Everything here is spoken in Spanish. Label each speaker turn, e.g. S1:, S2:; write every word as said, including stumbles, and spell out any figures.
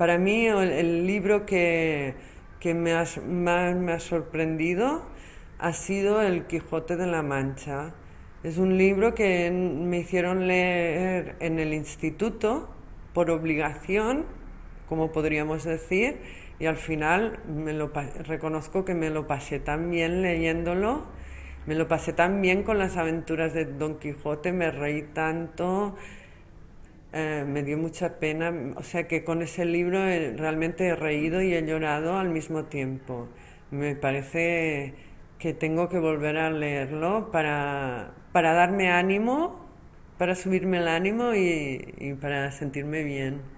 S1: para mí el, el libro que, que me ha, más me ha sorprendido ha sido El Quijote de la Mancha. Es un libro que me hicieron leer en el instituto por obligación, como podríamos decir, y al final me lo, reconozco que me lo pasé tan bien leyéndolo, me lo pasé tan bien con las aventuras de Don Quijote, me reí tanto, eh, me dio mucha pena, o sea que con ese libro he- realmente he reído y he llorado al mismo tiempo. Me parece que tengo que volver a leerlo para, para darme ánimo, para subirme el ánimo y, y para sentirme bien.